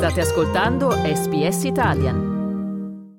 State ascoltando SBS Italian.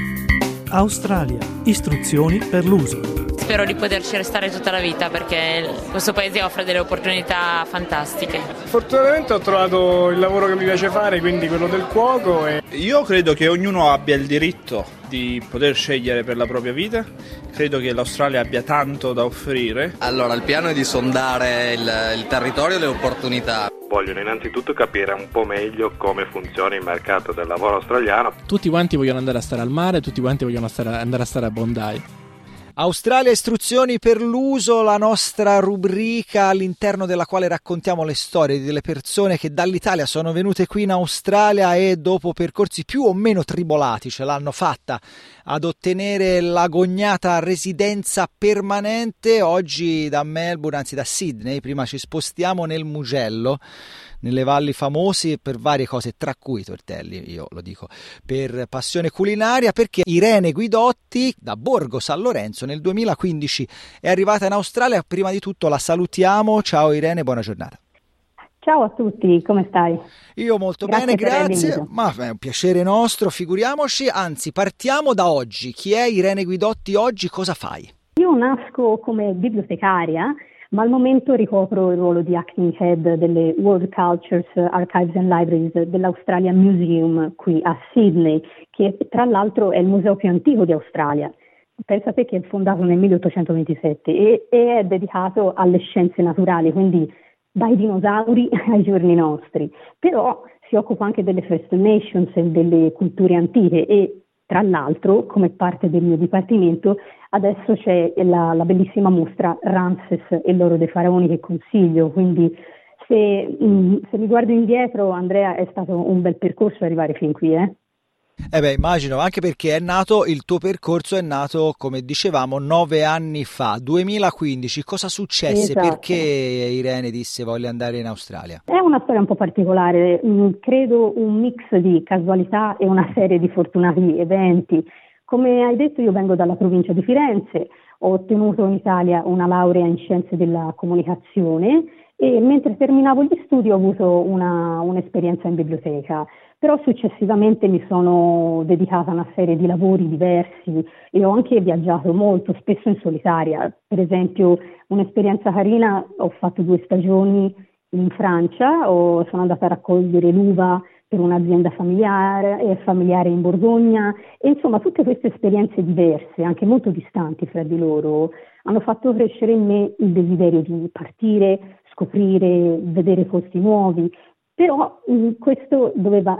Australia. Istruzioni per l'uso. Spero di poterci restare tutta la vita perché questo paese offre delle opportunità fantastiche. Fortunatamente ho trovato il lavoro che mi piace fare, quindi quello del cuoco. Io credo che ognuno abbia il diritto di poter scegliere per la propria vita. Credo che l'Australia abbia tanto da offrire. Allora, il piano è di sondare il territorio e le opportunità. Vogliono innanzitutto capire un po' meglio come funziona il mercato del lavoro australiano. Tutti quanti vogliono andare a stare al mare, tutti quanti vogliono andare a stare a Bondi. Australia istruzioni per l'uso, la nostra rubrica all'interno della quale raccontiamo le storie delle persone che dall'Italia sono venute qui in Australia e dopo percorsi più o meno tribolati ce l'hanno fatta ad ottenere l'agognata residenza permanente. Oggi da Melbourne, anzi da Sydney, prima ci spostiamo nel Mugello, nelle valli famosi per varie cose, tra cui tortelli, io lo dico per passione culinaria, perché Irene Guidotti da Borgo San Lorenzo nel 2015 è arrivata in Australia. Prima di tutto la salutiamo. Ciao Irene, buona giornata. Ciao a tutti, come stai? Io molto bene, grazie. Ma è un piacere nostro, figuriamoci. Anzi, partiamo da oggi. Chi è Irene Guidotti oggi? Cosa fai? Io nasco come bibliotecaria, ma al momento ricopro il ruolo di acting head delle World Cultures, Archives and Libraries dell'Australian Museum qui a Sydney, che tra l'altro è il museo più antico di Australia. Pensate che è fondato nel 1827 e è dedicato alle scienze naturali, quindi dai dinosauri ai giorni nostri. Però si occupa anche delle First Nations e delle culture antiche e tra l'altro, come parte del mio dipartimento, adesso c'è la bellissima mostra Ramses e l'oro dei faraoni che consiglio, quindi se mi guardo indietro, Andrea, è stato un bel percorso arrivare fin qui, immagino, anche perché il tuo percorso è nato, come dicevamo, 9 anni fa, 2015. Cosa successe? Esatto. Perché Irene disse voglio andare in Australia? È una storia un po' particolare, credo un mix di casualità e una serie di fortunati eventi. Come hai detto, io vengo dalla provincia di Firenze, ho ottenuto in Italia una laurea in scienze della comunicazione e mentre terminavo gli studi ho avuto un'esperienza in biblioteca. Però successivamente mi sono dedicata a una serie di lavori diversi e ho anche viaggiato molto, spesso in solitaria. Per esempio, un'esperienza carina, ho fatto 2 stagioni in Francia, sono andata a raccogliere l'uva per un'azienda familiare in Borgogna e insomma tutte queste esperienze diverse, anche molto distanti fra di loro, hanno fatto crescere in me il desiderio di partire, scoprire, vedere posti nuovi. Però questo doveva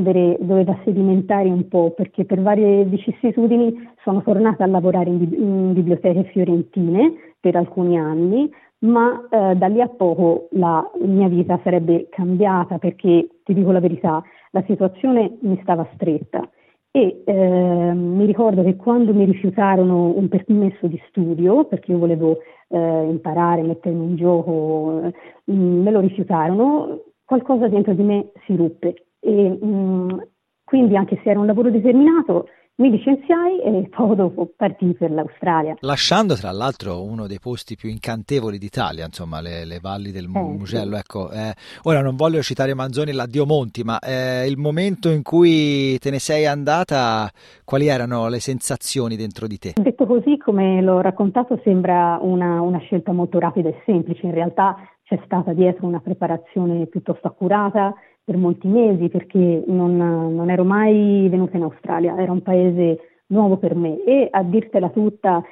sedimentare un po', perché per varie vicissitudini sono tornata a lavorare in biblioteche fiorentine per alcuni anni, ma da lì a poco la mia vita sarebbe cambiata perché, ti dico la verità, la situazione mi stava stretta e mi ricordo che quando mi rifiutarono un permesso di studio, perché io volevo imparare, mettermi in gioco, me lo rifiutarono, qualcosa dentro di me si ruppe e quindi anche se era un lavoro determinato mi licenziai e poco dopo partii per l'Australia. Lasciando tra l'altro uno dei posti più incantevoli d'Italia, insomma le valli del Mugello. Sì. Ecco, ora non voglio citare Manzoni e l'Addio Monti, ma il momento in cui te ne sei andata, quali erano le sensazioni dentro di te? Detto così, come l'ho raccontato, sembra una scelta molto rapida e semplice, in realtà c'è stata dietro una preparazione piuttosto accurata per molti mesi perché non ero mai venuta in Australia, era un paese nuovo per me e a dirtela tutta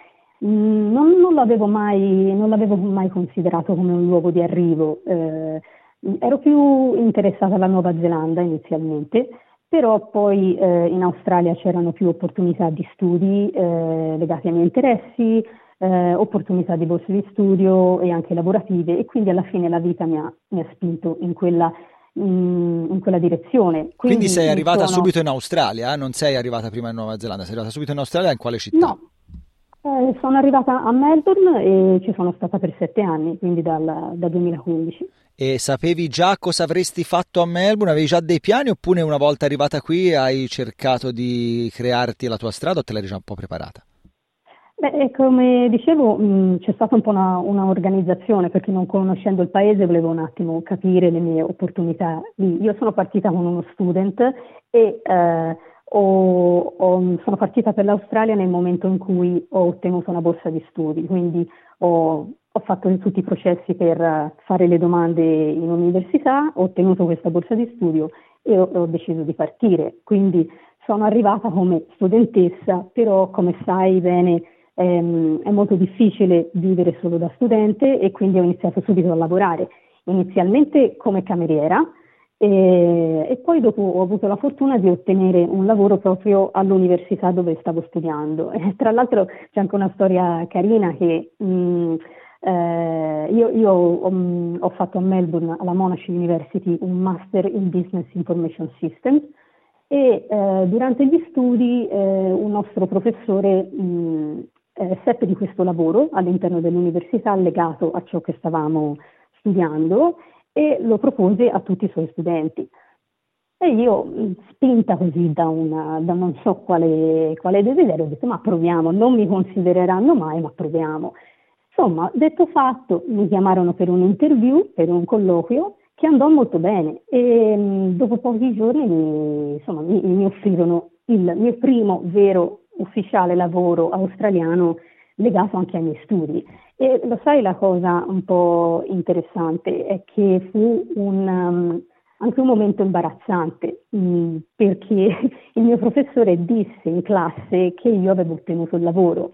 non l'avevo mai considerato come un luogo di arrivo, ero più interessata alla Nuova Zelanda inizialmente, però poi in Australia c'erano più opportunità di studi legati ai miei interessi, opportunità di borse di studio e anche lavorative e quindi alla fine la vita mi ha spinto in quella direzione. Quindi sei arrivata subito in Australia, non sei arrivata prima in Nuova Zelanda, sei arrivata subito in Australia, in quale città? No, sono arrivata a Melbourne e ci sono stata per 7 anni, quindi dal 2015. E sapevi già cosa avresti fatto a Melbourne? Avevi già dei piani oppure una volta arrivata qui hai cercato di crearti la tua strada o te l'eri già un po' preparata? Beh, come dicevo, c'è stata un po' una organizzazione, perché non conoscendo il paese volevo un attimo capire le mie opportunità. Io sono partita con uno student e sono partita per l'Australia nel momento in cui ho ottenuto una borsa di studi, quindi ho fatto tutti i processi per fare le domande in università, ho ottenuto questa borsa di studio e ho deciso di partire. Quindi sono arrivata come studentessa, però come sai bene è molto difficile vivere solo da studente e quindi ho iniziato subito a lavorare, inizialmente come cameriera e poi dopo ho avuto la fortuna di ottenere un lavoro proprio all'università dove stavo studiando. E tra l'altro c'è anche una storia carina che io ho fatto a Melbourne, alla Monash University, un Master in Business Information Systems e durante gli studi un nostro professore seppe di questo lavoro all'interno dell'università legato a ciò che stavamo studiando e lo propose a tutti i suoi studenti. E io, spinta così da non so quale desiderio, ho detto ma proviamo, non mi considereranno mai, ma proviamo. Insomma, detto fatto, mi chiamarono per un interview, per un colloquio, che andò molto bene e dopo pochi giorni mi offrirono il mio primo vero ufficiale lavoro australiano legato anche ai miei studi. E lo sai, la cosa un po' interessante è che fu anche un momento imbarazzante, perché il mio professore disse in classe che io avevo ottenuto il lavoro.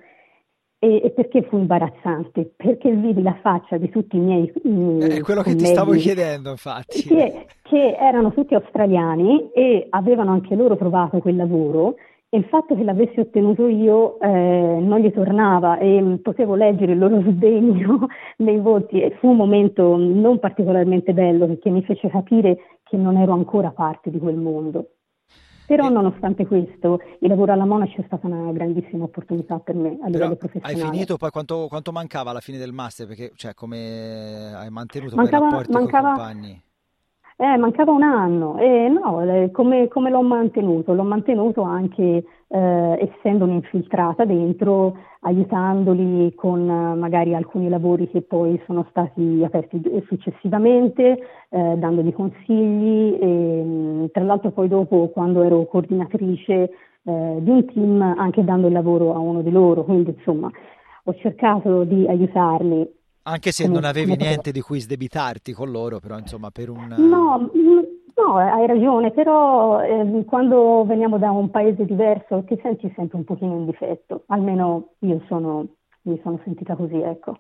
E perché fu imbarazzante? Perché vidi la faccia di tutti i miei è quello che ti stavo chiedendo, infatti. Che erano tutti australiani e avevano anche loro provato quel lavoro, e il fatto che l'avessi ottenuto io non gli tornava e potevo leggere il loro sdegno nei voti, e fu un momento non particolarmente bello perché mi fece capire che non ero ancora parte di quel mondo. Però nonostante questo il lavoro alla Monash è stata una grandissima opportunità per me a livello professionale. Hai finito poi quanto mancava alla fine del master? Perché come hai mantenuto i rapporti con i compagni? Mancava un anno e come l'ho mantenuto? L'ho mantenuto anche essendo un'infiltrata dentro, aiutandoli con magari alcuni lavori che poi sono stati aperti successivamente, dandogli consigli e tra l'altro poi dopo, quando ero coordinatrice di un team, anche dando il lavoro a uno di loro, quindi insomma ho cercato di aiutarli. Anche se non avevi niente di cui sdebitarti con loro, però insomma per un... No, hai ragione, però quando veniamo da un paese diverso ti senti sempre un pochino in difetto, almeno mi sono sentita così, ecco.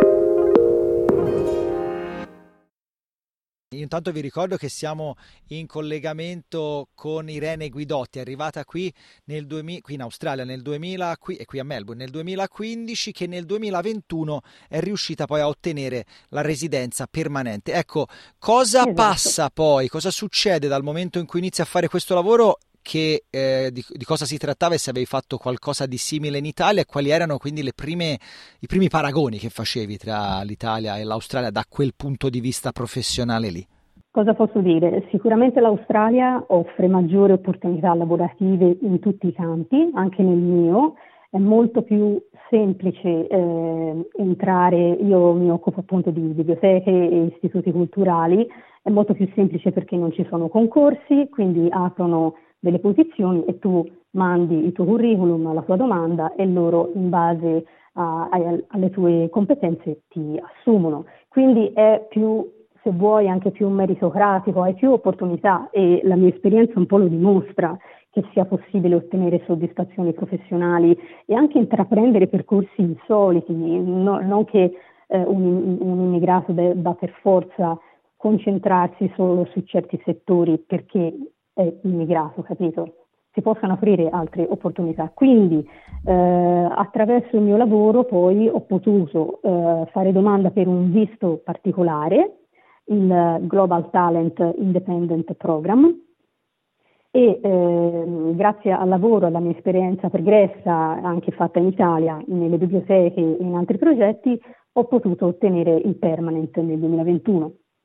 Io intanto vi ricordo che siamo in collegamento con Irene Guidotti, arrivata qui in Australia nel 2000 e qui a Melbourne nel 2015, che nel 2021 è riuscita poi a ottenere la residenza permanente. Ecco, cosa passa poi, cosa succede dal momento in cui inizi a fare questo lavoro, di cosa si trattava e se avevi fatto qualcosa di simile in Italia e quali erano quindi i primi paragoni che facevi tra l'Italia e l'Australia da quel punto di vista professionale lì? Cosa posso dire? Sicuramente l'Australia offre maggiori opportunità lavorative in tutti i campi, anche nel mio. È molto più semplice entrare, io mi occupo appunto di biblioteche e istituti culturali, è molto più semplice perché non ci sono concorsi, quindi aprono delle posizioni e tu mandi il tuo curriculum, la tua domanda e loro in base alle tue competenze ti assumono. Quindi è più, se vuoi, anche più meritocratico, hai più opportunità e la mia esperienza un po' lo dimostra che sia possibile ottenere soddisfazioni professionali e anche intraprendere percorsi insoliti, non che un immigrato debba per forza concentrarsi solo su certi settori perché è immigrato, capito? Si possono aprire altre opportunità. Quindi attraverso il mio lavoro poi ho potuto fare domanda per un visto particolare, il Global Talent Independent Program, e grazie al lavoro, alla mia esperienza pregressa anche fatta in Italia, nelle biblioteche e in altri progetti, ho potuto ottenere il permanent nel 2021.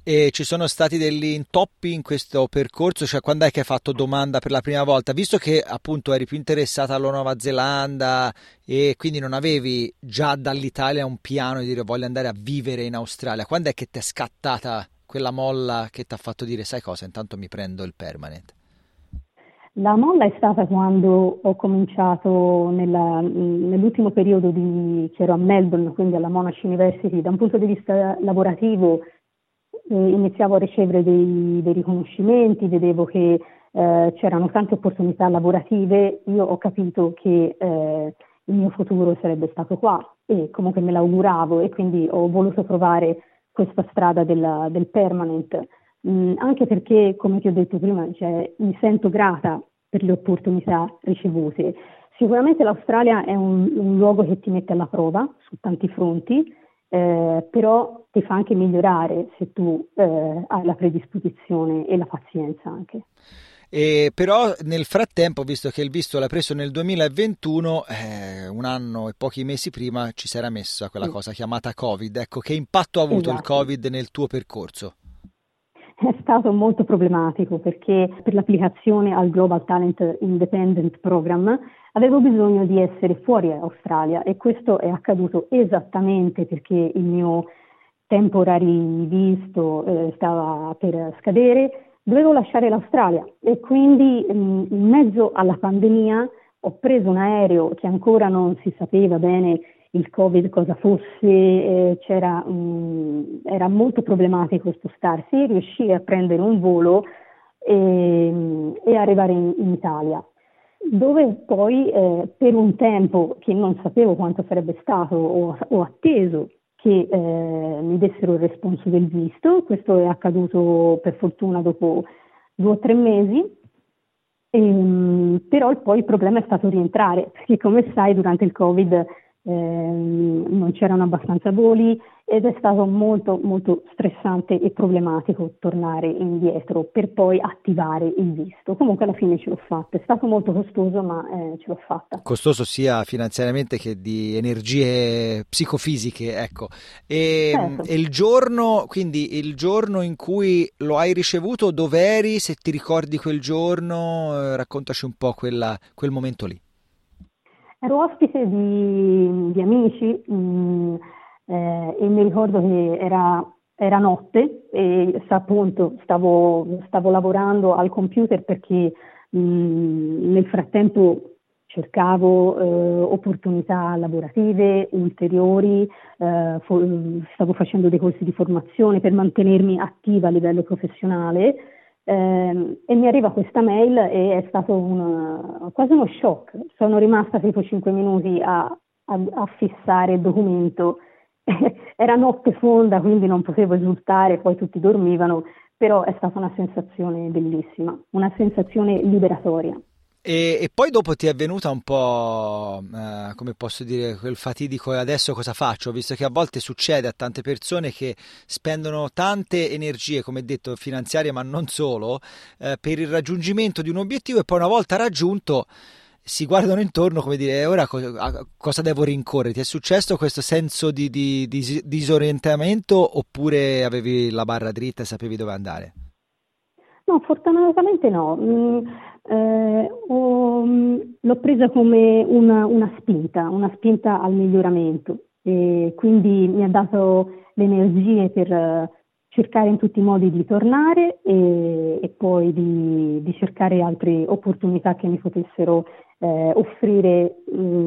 E ci sono stati degli intoppi in questo percorso? Cioè, quando è che hai fatto domanda per la prima volta? Visto che appunto eri più interessata alla Nuova Zelanda e quindi non avevi già dall'Italia un piano di dire voglio andare a vivere in Australia, quando è che ti è scattata quella molla che ti ha fatto dire sai cosa, intanto mi prendo il permanent? La molla è stata quando ho cominciato nell'ultimo periodo che ero a Melbourne, quindi alla Monash University. Da un punto di vista lavorativo iniziavo a ricevere dei riconoscimenti, vedevo che c'erano tante opportunità lavorative, io ho capito che il mio futuro sarebbe stato qua e comunque me l'auguravo e quindi ho voluto provare questa strada del permanent, anche perché, come ti ho detto prima, mi sento grata per le opportunità ricevute. Sicuramente l'Australia è un luogo che ti mette alla prova su tanti fronti, però ti fa anche migliorare se tu hai la predisposizione e la pazienza anche. Però nel frattempo, visto che il visto l'ha preso nel 2021, un anno e pochi mesi prima ci si era messa quella cosa chiamata Covid. Ecco, che impatto ha avuto il Covid nel tuo percorso? È stato molto problematico perché per l'applicazione al Global Talent Independent Program avevo bisogno di essere fuori Australia e questo è accaduto esattamente perché il mio temporary visto stava per scadere, dovevo lasciare l'Australia e quindi in mezzo alla pandemia ho preso un aereo che ancora non si sapeva bene il Covid cosa fosse, era molto problematico spostarsi, riuscii a prendere un volo e arrivare in Italia, dove poi per un tempo che non sapevo quanto sarebbe stato, ho atteso che mi dessero il responso del visto. Questo è accaduto per fortuna dopo 2 o 3 mesi, però poi il problema è stato rientrare, perché come sai durante il Covid non c'erano abbastanza voli ed è stato molto molto stressante e problematico tornare indietro per poi attivare il visto. Comunque alla fine ce l'ho fatta, è stato molto costoso ma ce l'ho fatta. Costoso sia finanziariamente che di energie psicofisiche, ecco. Certo. E il giorno in cui lo hai ricevuto, dov'eri? Se ti ricordi quel giorno, raccontaci un po' quel momento lì. Ero ospite di amici e mi ricordo che era notte e appunto stavo lavorando al computer perché nel frattempo cercavo opportunità lavorative ulteriori, stavo facendo dei corsi di formazione per mantenermi attiva a livello professionale. E mi arriva questa mail e è stato quasi uno shock. Sono rimasta tipo 5 minuti a fissare il documento. Era notte fonda, quindi non potevo esultare, poi tutti dormivano, però è stata una sensazione bellissima, una sensazione liberatoria. E poi dopo ti è venuta un po', come posso dire, quel fatidico e adesso cosa faccio? Visto che a volte succede a tante persone che spendono tante energie, come detto, finanziarie, ma non solo, per il raggiungimento di un obiettivo e poi una volta raggiunto si guardano intorno come dire ora cosa devo rincorrere? Ti è successo questo senso di disorientamento oppure avevi la barra dritta e sapevi dove andare? No, fortunatamente no. L'ho presa come una spinta al miglioramento e quindi mi ha dato le energie per cercare in tutti i modi di tornare e poi di cercare altre opportunità che mi potessero offrire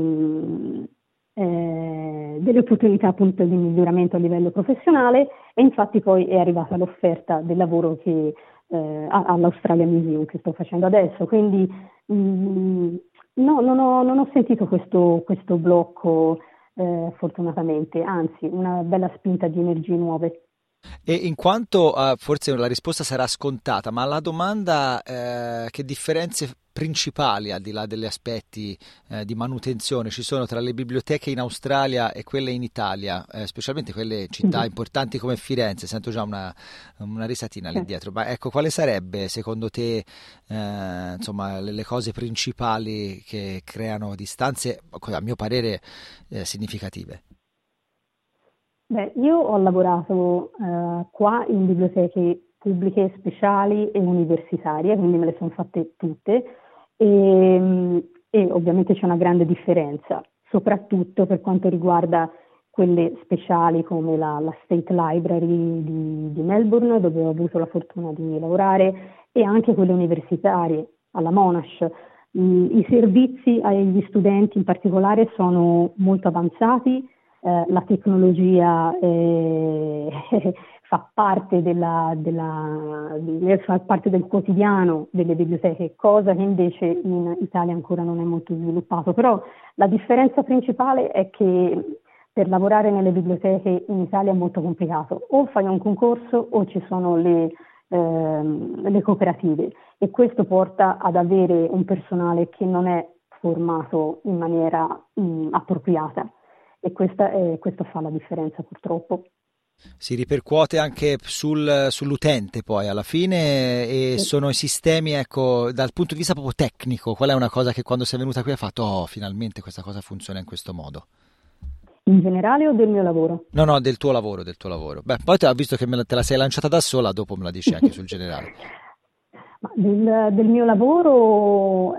delle opportunità appunto di miglioramento a livello professionale e infatti poi è arrivata l'offerta del lavoro che all'Australia Museum che sto facendo adesso, quindi no, non ho sentito questo blocco fortunatamente, anzi una bella spinta di energie nuove. E in quanto forse la risposta sarà scontata, ma la domanda che differenze principali, al di là degli aspetti di manutenzione, ci sono tra le biblioteche in Australia e quelle in Italia, specialmente quelle città importanti come Firenze? Sento già una risatina lì dietro, ma ecco, quale sarebbe secondo te insomma le cose principali che creano distanze, a mio parere, significative? Io ho lavorato qua in biblioteche pubbliche, speciali e universitarie, quindi me le sono fatte tutte e ovviamente c'è una grande differenza, soprattutto per quanto riguarda quelle speciali come la State Library di Melbourne, dove ho avuto la fortuna di lavorare, e anche quelle universitarie alla Monash. I servizi agli studenti in particolare sono molto avanzati, la tecnologia fa parte fa parte del quotidiano delle biblioteche, cosa che invece in Italia ancora non è molto sviluppato. Però la differenza principale è che per lavorare nelle biblioteche in Italia è molto complicato. O fai un concorso o ci sono le cooperative, e questo porta ad avere un personale che non è formato in maniera appropriata, e questo fa la differenza, purtroppo. Si ripercuote anche sull'utente poi alla fine, e sono i sistemi, ecco, dal punto di vista proprio tecnico, qual è una cosa che quando sei venuta qui hai fatto finalmente questa cosa funziona in questo modo? In generale o del mio lavoro? No, del tuo lavoro. Beh, poi ho visto che te la sei lanciata da sola, dopo me la dici anche sul generale. Ma del mio lavoro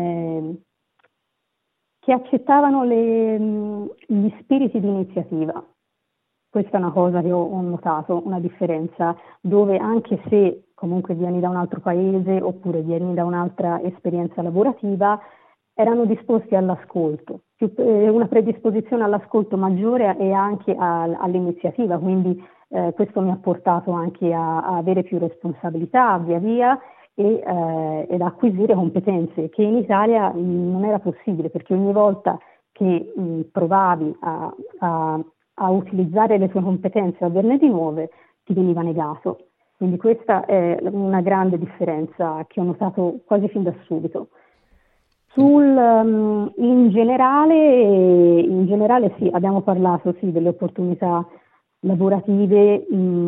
che accettavano gli spiriti di iniziativa. Questa è una cosa che ho notato, una differenza, dove anche se comunque vieni da un altro paese oppure vieni da un'altra esperienza lavorativa, erano disposti all'ascolto, una predisposizione all'ascolto maggiore e anche all'iniziativa, quindi questo mi ha portato anche a avere più responsabilità via via ed acquisire competenze che in Italia non era possibile, perché ogni volta che provavi a utilizzare le tue competenze, a averne di nuove, ti veniva negato. Quindi questa è una grande differenza che ho notato quasi fin da subito. In generale sì, abbiamo parlato delle opportunità lavorative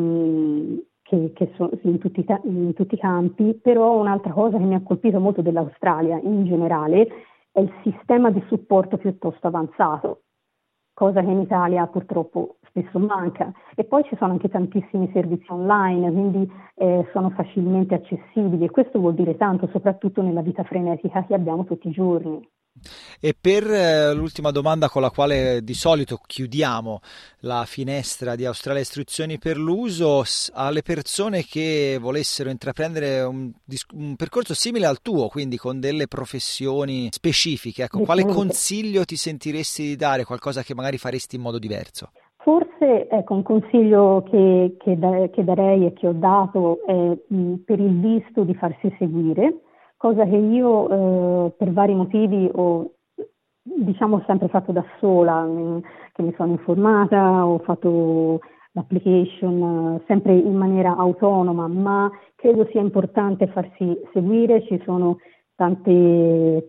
che sono in tutti i campi, però un'altra cosa che mi ha colpito molto dell'Australia in generale è il sistema di supporto piuttosto avanzato, cosa che in Italia purtroppo spesso manca. E poi ci sono anche tantissimi servizi online, quindi sono facilmente accessibili, e questo vuol dire tanto, soprattutto nella vita frenetica che abbiamo tutti i giorni. E per l'ultima domanda con la quale di solito chiudiamo la finestra di Australia Istruzioni per l'Uso, alle persone che volessero intraprendere un percorso simile al tuo, quindi con delle professioni specifiche, ecco, quale consiglio ti sentiresti di dare, qualcosa che magari faresti in modo diverso? Forse un consiglio che darei e che ho dato è per il visto di farsi seguire, cosa che io per vari motivi ho sempre fatto da sola, che mi sono informata, ho fatto l'application sempre in maniera autonoma, ma credo sia importante farsi seguire. Ci sono tante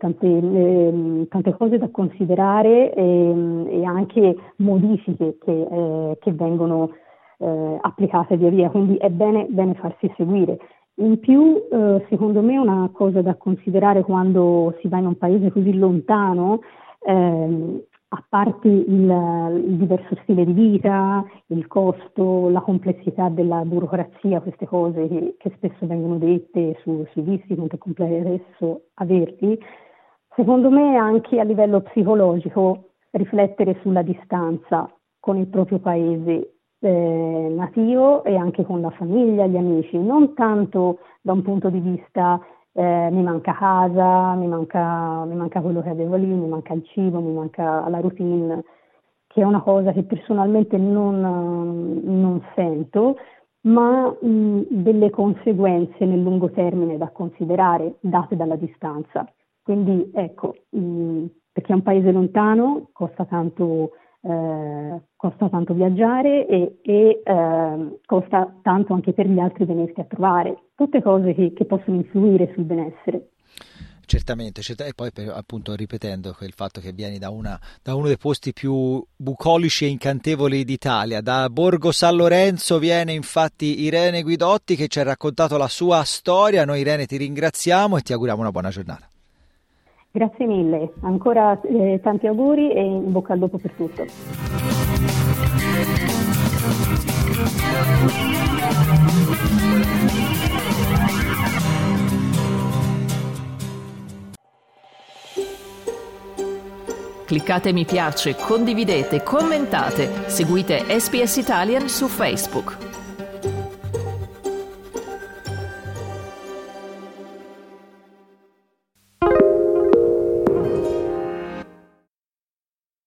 cose da considerare e anche modifiche che vengono applicate via via, quindi è bene farsi seguire. In più, secondo me, una cosa da considerare quando si va in un paese così lontano, a parte il diverso stile di vita, il costo, la complessità della burocrazia, queste cose che spesso vengono dette sui visti, quanto è complesso averli, secondo me anche a livello psicologico riflettere sulla distanza con il proprio paese nativo e anche con la famiglia, gli amici, non tanto da un punto di vista mi manca casa, mi manca quello che avevo lì, mi manca il cibo, mi manca la routine, che è una cosa che personalmente non sento, ma delle conseguenze nel lungo termine da considerare date dalla distanza. Quindi ecco, perché è un paese lontano, costa tanto viaggiare e costa tanto anche per gli altri venirti a trovare, tutte cose che possono influire sul benessere. Certamente, e poi appunto ripetendo il fatto che vieni da uno dei posti più bucolici e incantevoli d'Italia, da Borgo San Lorenzo viene infatti Irene Guidotti, che ci ha raccontato la sua storia. Noi, Irene, ti ringraziamo e ti auguriamo una buona giornata. Grazie mille, ancora tanti auguri e in bocca al lupo per tutto. Cliccate mi piace, condividete, commentate, seguite SPS Italian su Facebook.